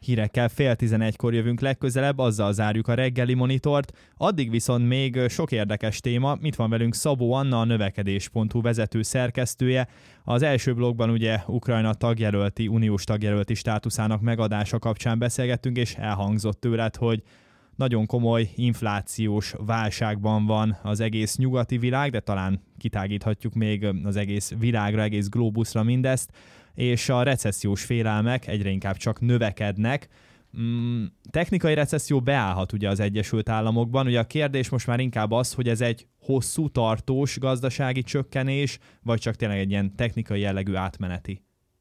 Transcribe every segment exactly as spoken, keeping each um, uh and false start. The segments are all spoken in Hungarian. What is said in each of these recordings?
hírekkel fél tizenegykor jövünk legközelebb, azzal zárjuk a reggeli monitort. Addig viszont még sok érdekes téma. Itt van velünk Szabó Anna, a növekedés pont hu vezető szerkesztője. Az első blogban ugye Ukrajna tagjelölti, uniós tagjelölti státuszának megadása kapcsán beszélgettünk, és elhangzott tőled, hogy nagyon komoly inflációs válságban van az egész nyugati világ, de talán kitágíthatjuk még az egész világra, egész glóbuszra mindezt, és a recessziós félelmek egyre inkább csak növekednek. Mm, technikai recesszió beállhat ugye az Egyesült Államokban. Ugye a kérdés most már inkább az, hogy ez egy hosszú, tartós gazdasági csökkenés, vagy csak tényleg egy ilyen technikai jellegű átmeneti.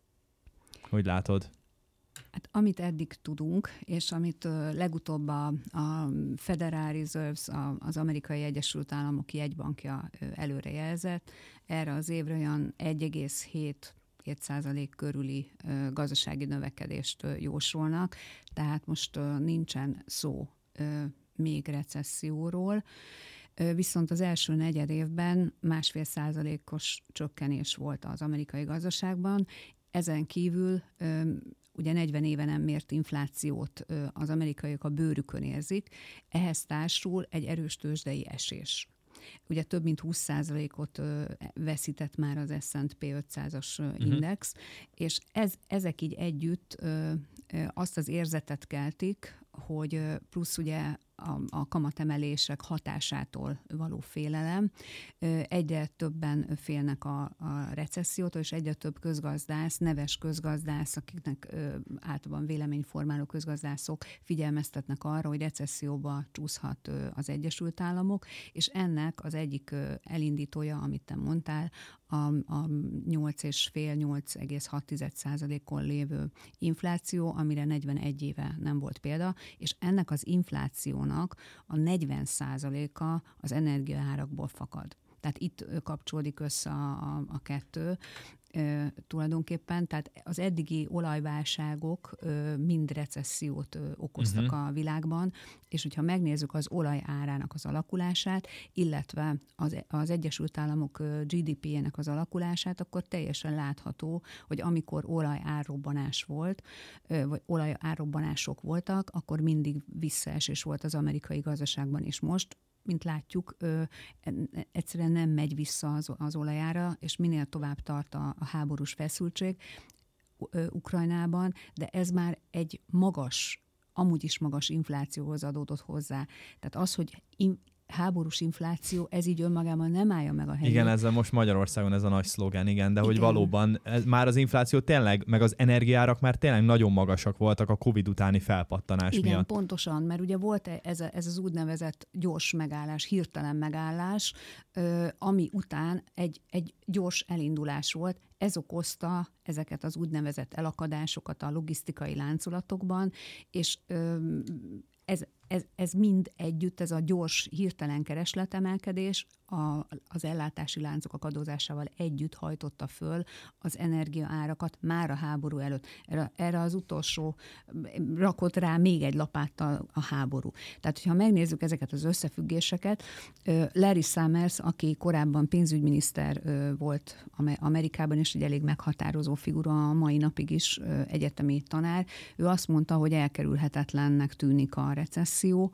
Hogy látod? Hát, amit eddig tudunk, és amit uh, legutóbb a, a Federal Reserve, a, az Amerikai Egyesült Államok jegybankja uh, előrejelzett, erre az évre olyan egy egész hét százalék körüli uh, gazdasági növekedést uh, jósolnak, tehát most uh, nincsen szó uh, még recesszióról. Uh, viszont az első negyed évben másfél százalékos csökkenés volt az amerikai gazdaságban. Ezen kívül um, ugye negyven éve nem mért inflációt az amerikaiak a bőrükön érzik, ehhez társul egy erős tőzsdei esés. Ugye több mint húsz százalékot veszített már az es and pé ötszázas uh-huh. index, és ez, ezek így együtt azt az érzetet keltik, hogy plusz ugye a, a kamatemelések hatásától való félelem. Egyre többen félnek a, a recessziótól, és egyre több közgazdász, neves közgazdász, akiknek általában véleményformáló közgazdászok figyelmeztetnek arra, hogy recesszióba csúszhat az Egyesült Államok, és ennek az egyik elindítója, amit te mondtál, a, a nyolc egész öt nyolc egész hat százalékon lévő infláció, amire negyvenegy éve nem volt példa, és ennek az inflációnak a negyven százaléka az energiaárakból fakad. Tehát itt kapcsolódik össze a, a, a kettő e, tulajdonképpen, tehát az eddigi olajválságok e, mind recessziót e, okoztak uh-huh. a világban, és hogyha megnézzük az olaj árának az alakulását, illetve az, az Egyesült Államok gé dé pé-jének az alakulását, akkor teljesen látható, hogy amikor olaj árrobbanás volt, e, vagy olaj árrobbanások voltak, akkor mindig visszaesés volt az amerikai gazdaságban, és most mint látjuk, ö, egyszerűen nem megy vissza az, az olajára, és minél tovább tart a, a háborús feszültség ö, Ukrajnában, de ez már egy magas, amúgy is magas inflációhoz adódott hozzá. Tehát az, hogy in, háborús infláció, ez így önmagában nem állja meg a helyét. Igen, ezzel most Magyarországon ez a nagy szlogán, igen, de igen. Hogy valóban ez, már az infláció tényleg, meg az energiárak már tényleg nagyon magasak voltak a Covid utáni felpattanás igen, miatt. Igen, pontosan, mert ugye volt ez, a, ez az úgynevezett gyors megállás, hirtelen megállás, ami után egy, egy gyors elindulás volt. Ez okozta ezeket az úgynevezett elakadásokat a logisztikai láncolatokban, és ez Ez, ez mind együtt, ez a gyors, hirtelen keresletemelkedés a, az ellátási láncok akadozásával együtt hajtotta föl az energiaárakat már a háború előtt. Erre, erre az utolsó rakott rá még egy lapáttal a háború. Tehát, hogyha megnézzük ezeket az összefüggéseket, Larry Summers, aki korábban pénzügyminiszter volt Amerikában, és egy elég meghatározó figura, a mai napig is egyetemi tanár, ő azt mondta, hogy elkerülhetetlennek tűnik a recesszió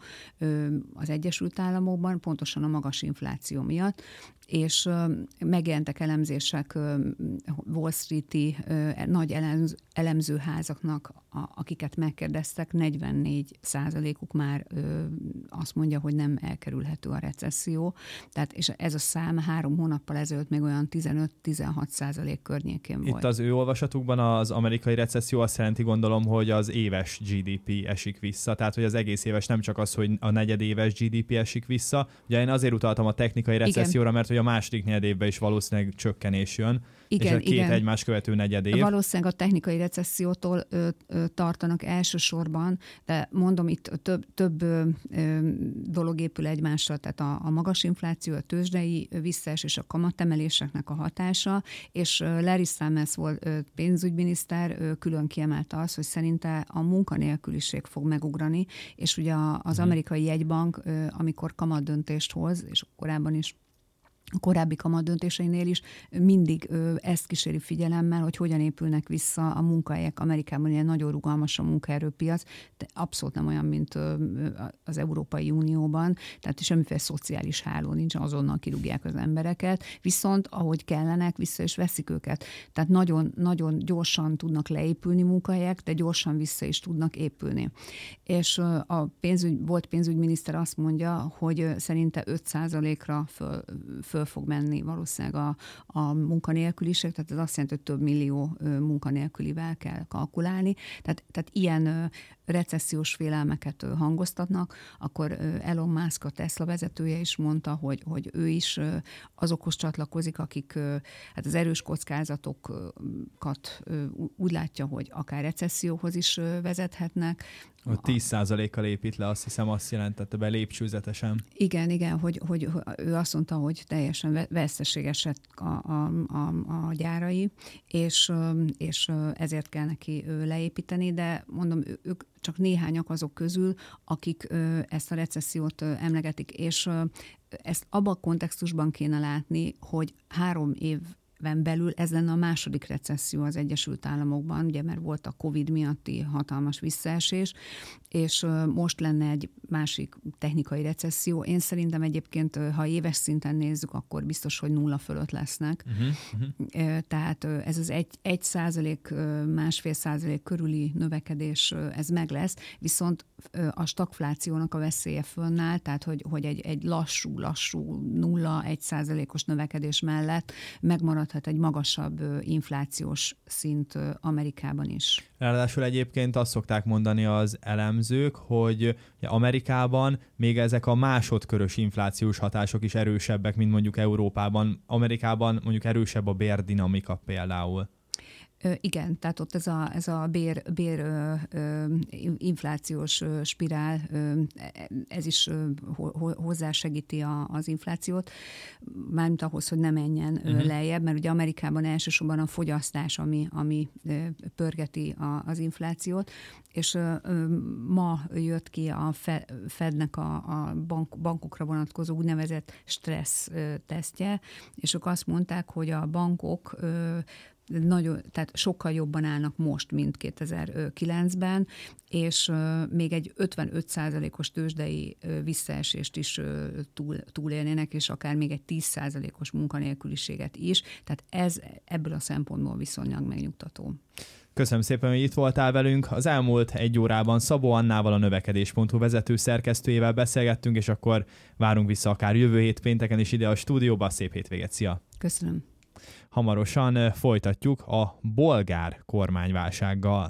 az Egyesült Államokban, pontosan a magas infláció miatt, és megjelentek elemzések Wall Street-i nagy elemzőházaknak, akiket megkérdeztek, negyvennégy százalékuk már azt mondja, hogy nem elkerülhető a recesszió. Tehát, és ez a szám három hónappal ezelőtt még olyan tizenöt-tizenhat százalék környékén volt. Itt az ő olvasatukban az amerikai recesszió azt jelenti, gondolom, hogy az éves gé dé pé esik vissza, tehát hogy az egész éves, nem csak az, hogy a negyedéves gé dé pé esik vissza. Ugye én azért utaltam a technikai recesszióra, igen, mert hogy a második negyedévben is valószínűleg csökkenés jön, igen, és a két igen. egymás követő negyedév. Valószínűleg a technikai recessziótól ö, ö, tartanak elsősorban, de mondom, itt több, több ö, ö, dolog épül egymásra, tehát a, a magas infláció, a tőzsdei visszaesés, a kamatemeléseknek a hatása, és Larry Summers volt ö, pénzügyminiszter, ö, külön kiemelte azt, hogy szerinte a munkanélküliség fog megugrani, és ugye az amerikai jegybank, ö, amikor kamatdöntést hoz, és korábban is a korábbi kamat döntéseinél is mindig ö, ezt kíséri figyelemmel, hogy hogyan épülnek vissza a munkahelyek. Amerikában ilyen nagyon rugalmas a munkaerőpiac, de abszolút nem olyan, mint ö, az Európai Unióban, tehát semmiféle szociális háló nincs, azonnal kirúgják az embereket, viszont ahogy kellenek, vissza is veszik őket. Tehát nagyon, nagyon gyorsan tudnak leépülni munkahelyek, de gyorsan vissza is tudnak épülni. És ö, a pénzügy, volt pénzügyminiszter azt mondja, hogy ö, szerinte öt százalékra föl, föl fog menni valószínűleg a, a munkanélküliség, tehát ez azt jelenti, hogy több millió munkanélkülivel kell kalkulálni. Tehát, tehát ilyen recessziós félelmeket hangoztatnak, akkor Elon Musk, a Tesla vezetője is mondta, hogy, hogy ő is azokhoz csatlakozik, akik hát az erős kockázatokat úgy látja, hogy akár recesszióhoz is vezethetnek. A tíz százalékkal épít le, azt hiszem, azt jelentette be lépcsőzetesen. Igen, igen, hogy, hogy ő azt mondta, hogy teljesen veszteségesek a, a, a, a gyárai, és, és ezért kell neki leépíteni, de mondom, ők csak néhányak azok közül, akik ezt a recessziót emlegetik, és ezt abban a kontextusban kéne látni, hogy három év belül ez lenne a második recesszió az Egyesült Államokban, ugye, mert volt a Covid miatti hatalmas visszaesés, és most lenne egy másik technikai recesszió. Én szerintem egyébként, ha éves szinten nézzük, akkor biztos, hogy nulla fölött lesznek. Uh-huh, uh-huh. Tehát ez az egy, egy százalék, másfél százalék körüli növekedés, ez meg lesz, viszont a stagflációnak a veszélye fönnáll, tehát hogy, hogy egy, egy lassú, lassú nulla, egy százalékos növekedés mellett megmaradhat egy magasabb inflációs szint Amerikában is. Ráadásul egyébként azt szokták mondani az elemzők, hogy Amerikában még ezek a másodkörös inflációs hatások is erősebbek, mint mondjuk Európában. Amerikában mondjuk erősebb a bérdinamika például. Igen, tehát ott ez a, ez a bér, bér ö, ö, inflációs ö, spirál, ö, ez is ö, ho, hozzásegíti a, az inflációt, mármint ahhoz, hogy ne menjen uh-huh. lejjebb, mert ugye Amerikában elsősorban a fogyasztás, ami, ami ö, pörgeti a, az inflációt, és ö, ö, ma jött ki a Fednek a, a bank, bankokra vonatkozó úgynevezett stressz ö, tesztje, és ők azt mondták, hogy a bankok ö, nagyon, tehát sokkal jobban állnak most, mint kétezer-kilencben, és még egy ötvenöt százalékos tőzsdei visszaesést is túl, túlélnének, és akár még egy tíz százalékos munkanélküliséget is. Tehát ez ebből a szempontból viszonylag megnyugtató. Köszönöm szépen, hogy itt voltál velünk. Az elmúlt egy órában Szabó Annával, a növekedés pont hu vezető szerkesztőjével beszélgettünk, és akkor várunk vissza akár jövő hét pénteken is ide a stúdióba. Szép hétvégét, szia! Köszönöm. Hamarosan folytatjuk a bolgár kormányválsággal.